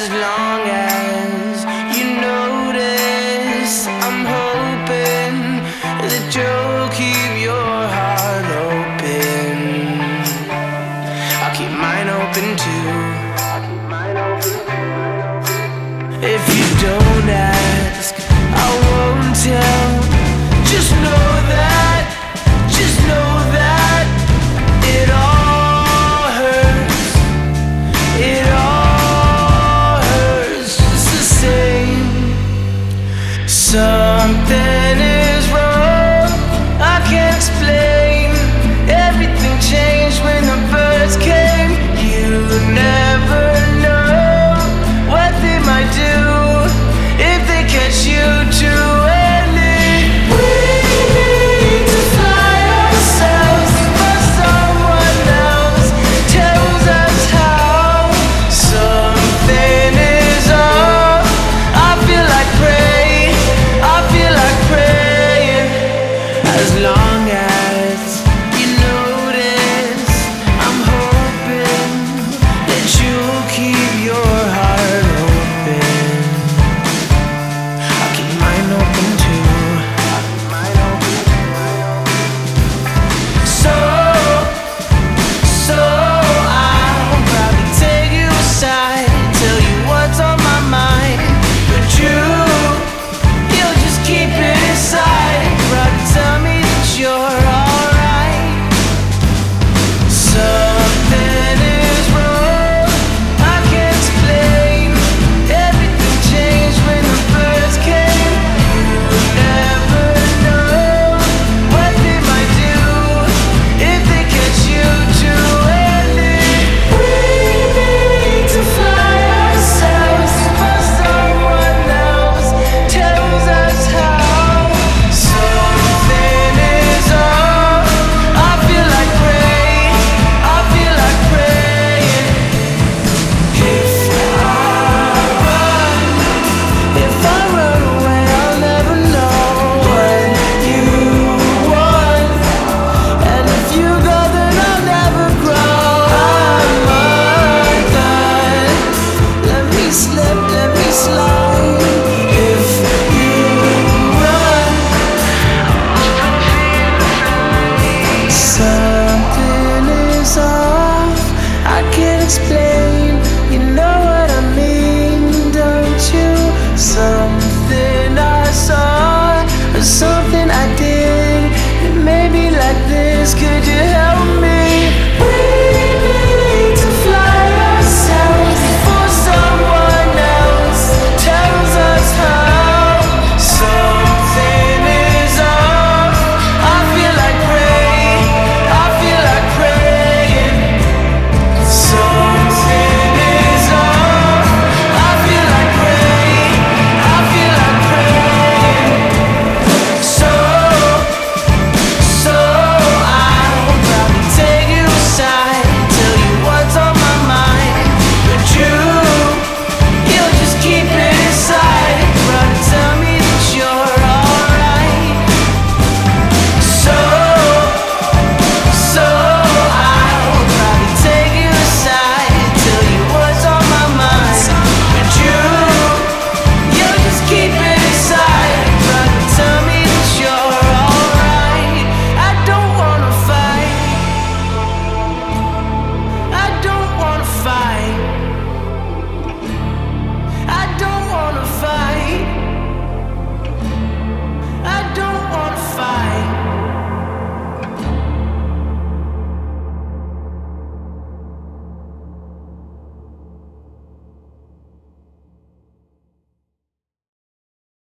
As long as you notice, I'm hoping that you'll keep your heart open. I'll keep mine open too. If you don't ask, I won't tell. Just know that it all hurts. It all hurts just the same. Something is wrong, I can't explain. Everything changed when the birds came. You never know what they might do if they catch you too early. We need to fly ourselves before someone else tells us how. Something is off. I feel like praying. As long